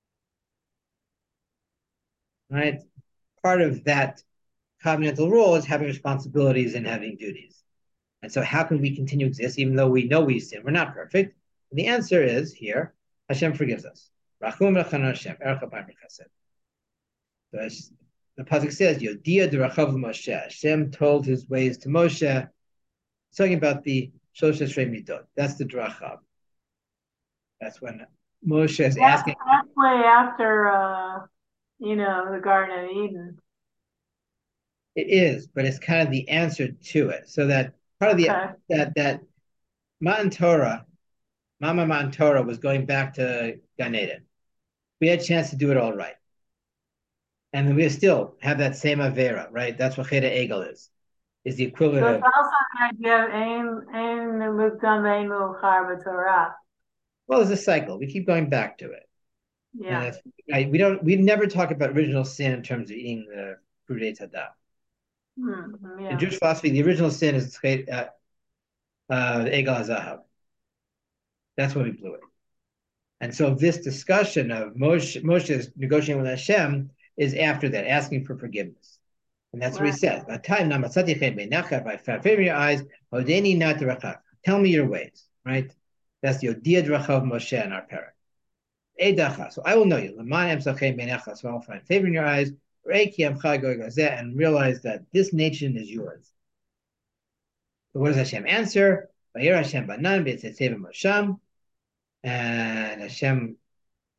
Right? Part of that covenantal role is having responsibilities and having duties. And so how can we continue to exist even though we know we sin? We're not perfect. And the answer is here, Hashem forgives us. Rachum rachan Hashem, erech apayim chesed. So the pasuk says, Yodia d'rachav Moshe. Hashem told his ways to Moshe. It's talking about the Shlosh Esrei Midot. That's the drachav. That's when Moshe is That's, asking. That's way after, uh, you know, the Garden of Eden. It is, but it's kind of the answer to it. So that part of the okay. that that Matan Torah, Mama Matan Torah was going back to Gan Eden. We had a chance to do it all right. And then we still have that same Avera, right? That's what Cheda Egel is. Is the equivalent so of. It's also the idea of Ein Ein Mukdam Ein Muchar B'Torah. Well, it's a cycle. We keep going back to it. Yeah. Right, we don't. We never talk about original sin in terms of eating the fruit of Tada. Mm-hmm, yeah. In Jewish philosophy, the original sin is uh, uh, the Egel HaZahav. That's when we blew it. And so this discussion of Moshe, Moshe's negotiating with Hashem is after that, asking for forgiveness. And that's right. What he says. If I favor your eyes, tell me your ways, right? That's the Odiyah Drachav Moshe in our parak. So I will know you. So I'll find favor in your eyes, and realize that this nation is yours. So what does Hashem answer? And Hashem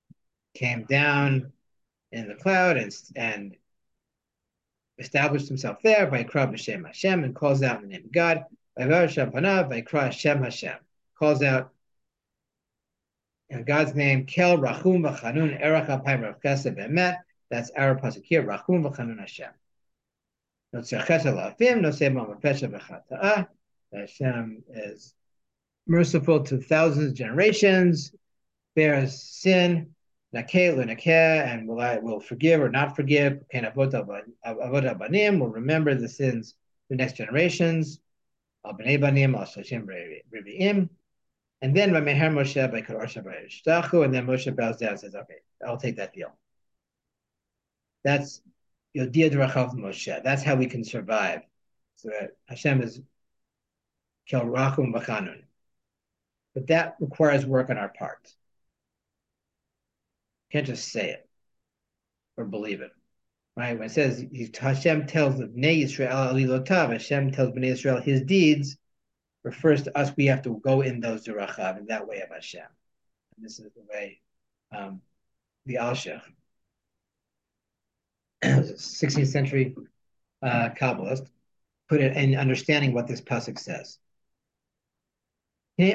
came down in the cloud and, and established himself there by Krab Hashem Hashem and calls out in the name of God. By Kra Hashem Hashem calls out in God's name, Kel Rachum V'Chanun Erech Apayim Rav Chesed Be'emet. That's our pasuk here, Rachum V'Chanun Hashem. No tzechesed la'afim, no sema mefesha v'chata'ah. Hashem is merciful to thousands of generations, bears sin, nakeh l'nakeh, and will I will forgive or not forgive. Ken avot banim will remember the sins of the next generations. Al b'nei banim al shashim revi'im. And then by Meher Moshe by Kor Shtachu, and then Moshe bows down and says, "Okay, I'll take that deal." That's Yodia D'Rachav Moshe. That's how we can survive. So that Hashem is Kel Rachum V'Chanun. But that requires work on our part. You can't just say it or believe it. Right? When it says Hashem tells the Bnei Yisrael Alilotav, Hashem tells Bnei Yisrael his deeds, refers to us, we have to go in those D'Rachav, in that way of Hashem. And this is the way um, the Alshech, sixteenth century uh, Kabbalist, put it in understanding what this pasuk says. The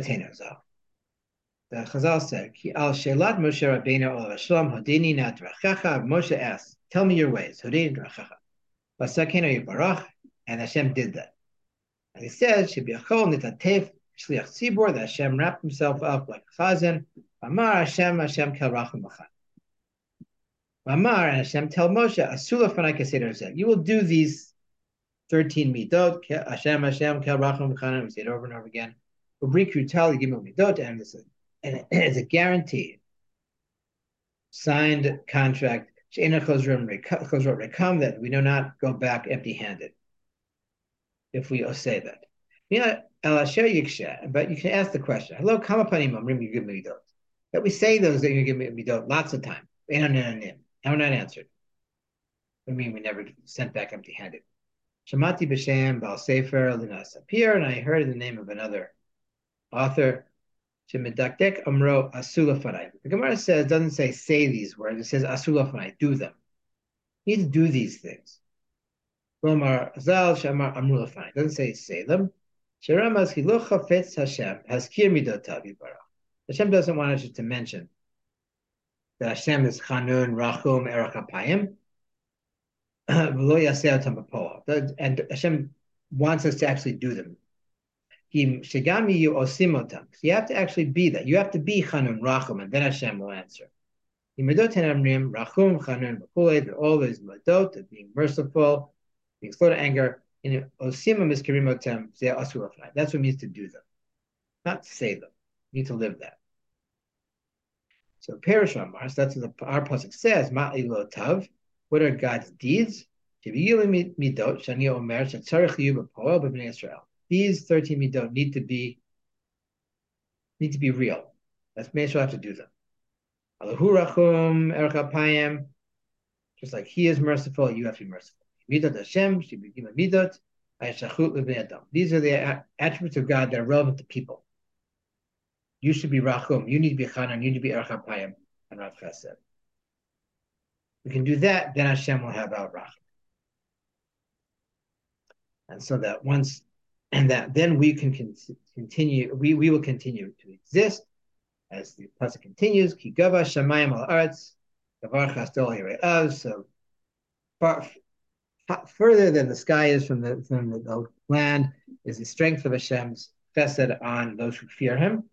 Chazal said, Al Shelat Moshe Rabbeinu Olav Hashem Hodini Na D'Rachacha. Moshe asked, "Tell me your ways." Hodini D'Rachacha. Vasakenu Yibarach, and Hashem did that. And he says, "Shebiachol Nitatef Shliach Tzibor." That Hashem wrapped himself up like a chazan. Amar Hashem Hashem Kel Rachum V'Chanun. Amar, and Hashem tell Moshe, Asula Fanai Keseder Zeh. You will do these thirteen midot. Hashem Hashem Kel Rachum V'Chanun. We say it over and over again. Ubriku Tal Yigimel Midot, and it's a and it's a guarantee, signed contract. She'ena Chozron Rekam, that we do not go back empty-handed if we say that. You know, but you can ask the question. Hello, Kamapanim Amrim Yigim Midot. That we say those that you give me midot lots of time. And we're not answered. I mean, we never sent back empty-handed. Shamati b'shem Baal Sefer Lina Sapir, and I heard in the name of another author, Shemedakdek Amro Asula Fanai. The Gemara says, doesn't say say these words, it says Asula Fanai, do them. You need to do these things. Lomar Azal Shamar Amrula Fanai. Doesn't say say them. Sheramas Hiluch Chafetz Hashem Haskir Midotav Yibarach. Hashem doesn't want us to mention that Hashem is Chanun, Rachum, Erech Apayim, and Hashem wants us to actually do them. You have to actually be that. You have to be Chanun, Rachum, and then Hashem will answer. Rachum, Chanun, all those madot of being merciful, being slow to anger. That's what it means to do them, not to say them. You need to live that. So Perish Amar, so that's what the, our pasuk says. Ma'i lo tav. What are God's deeds? These thirteen midot need to be need to be real. That's Bnei Yisrael have to do them. Alahu rachum erech apayim. Just like He is merciful, you have to be merciful. Midot Hashem shebigim midot ayashachut lebnei adam. These are the attributes of God that are relevant to people. You should be Rachum. You need to be Chanan. You need to be Erech Apayim and Rav Chesed. We can do that, then Hashem will have our Rachum. And so that once, and that then we can con- continue, we, we will continue to exist as the pasuk continues. Ki gava shamayim al aretz, gavar chasdol hire'av. So far, far, further than the sky is from the, from the, the land is the strength of Hashem's chesed on those who fear Him.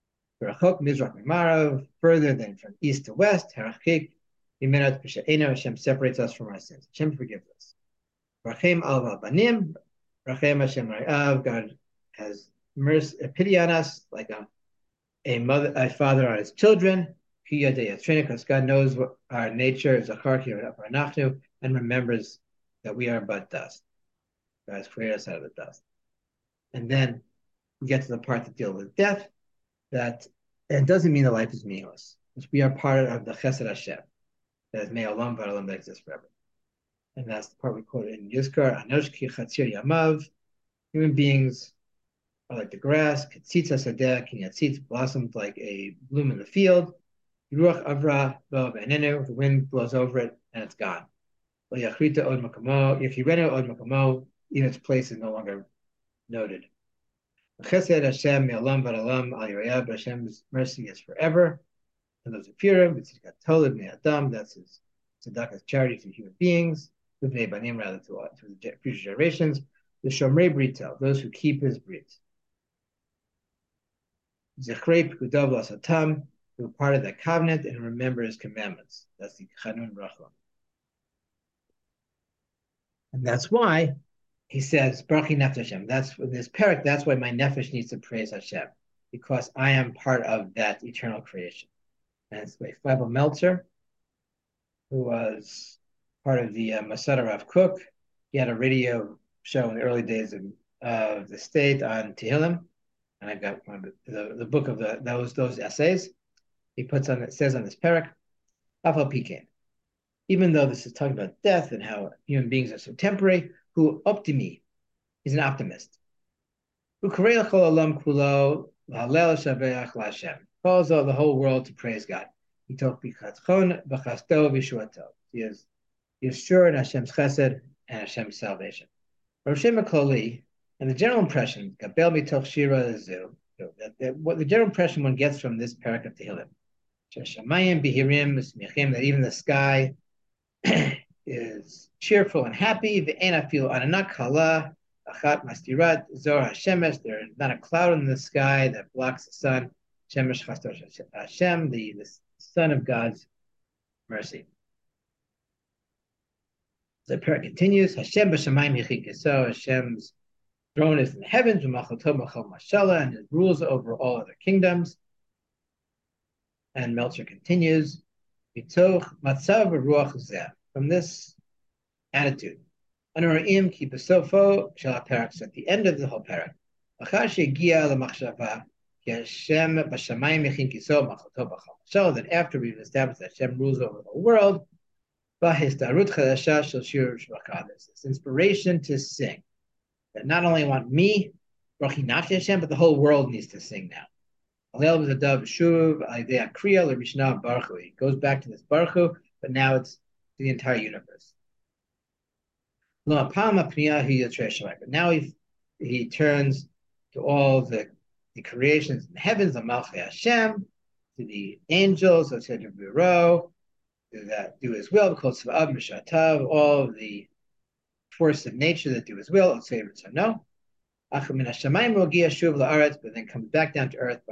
Further than from east to west, Hashem separates us from our sins. Hashem forgives us. Rachem al banim, Rachem Hashem Ra'av. God has mercy, pity on us, like a, a mother, a father on his children. Because God knows what our nature is, and remembers that we are but dust. God has created us out of the dust. And then we get to the part that deals with death. That it doesn't mean that life is meaningless. We are part of the Chesed Hashem that is Me'olam V'Olam, that exists forever. And that's the part we quoted in Yizkar, Anosh Ki Chatzir Yamav. Human beings are like the grass, Ketzitza Sadeh, Kinyatzitz, blossomed like a bloom in the field. Ruach avra lo v'enenu, the wind blows over it and it's gone. Lo yachrita od makamo, yachirenu od makamo, even its place is no longer noted. Chesed Hashem me'olam v'olam al yorev, Hashem's mercy is forever. And those who fear him, tzedakah toled me'adam, that's his tzedakah's charity to human beings, l'bnei banim, rather to, to the future generations. The shomrei brito, those who keep his brit. Zechrei pekudav l'satam, who are part of that covenant and remember his commandments. That's the chanun racham. And that's why he says, Brachi nefesh Hashem. That's this parak, that's why my nefesh needs to praise Hashem, because I am part of that eternal creation. And it's by Flavel Meltzer, who was part of the uh, Masada Rav Kook. He had a radio show in the early days of uh, the state on Tehillim, and I got one of the, the, the book of the, those those essays. He puts on it says on this parak, Afal Pikein. Even though this is talking about death and how human beings are so temporary, who optimi, he's an optimist. Who calls all the whole world to praise God. He told he is he is sure in Hashem's chesed and Hashem's salvation. And the general impression, that, that, what the general impression one gets from this parak of Tehillim, that even the sky is cheerful and happy. The feel ananakala achat mastirat zor hashemesh. There's not a cloud in the sky that blocks the sun. Shemesh chastor Hashem, the the sun of God's mercy. The parak continues. Hashem b'shamayim yichikiso. Hashem's throne is in the heavens. V'malchuto machal mashala, and his rules over all other kingdoms. And Meltzer continues. Mitoch matzav v'ruach zeh. From this attitude, Anoraim keep a sofo shall parak at the end of the whole parak. So that after we've established that Hashem rules over the whole world, this inspiration to sing. That not only want me, Hashem, but the whole world needs to sing now. It goes back to this Baruch Hu, but now it's the entire universe. But now he, he turns to all the, the creations in the heavens, the Malchei Hashem, to the angels, to the Bureau, that do his will, all of the forces of nature that do his will, but then comes back down to earth.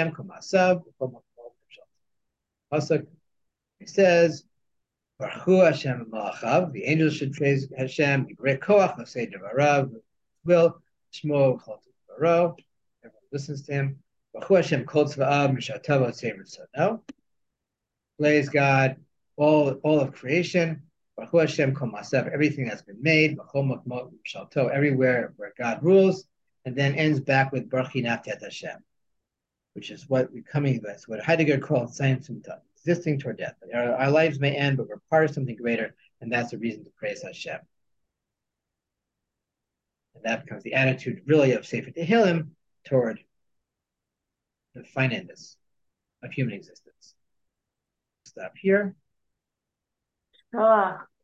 He says, Baruch Hashem Malachav, the angels should praise Hashem, great koach, let's say Devarav, will, Shmo, Baro, everyone listens to him. Baruch Hashem Kol Tzva'av, Mishatav, let's say Ritzono. Praise God, all, all of creation. Baruch Hashem Kol Masav, everything that's been made, Bachol Makmot, Mishalto, everywhere where God rules, and then ends back with Baruch Naftet Hashem, which is what we're coming with, what Heidegger called science Sumta. Existing toward death. Our, our lives may end, but we're part of something greater, and that's the reason to praise Hashem. And that becomes the attitude, really, of Sefer Tehillim toward the finiteness of human existence. Stop here. Ah.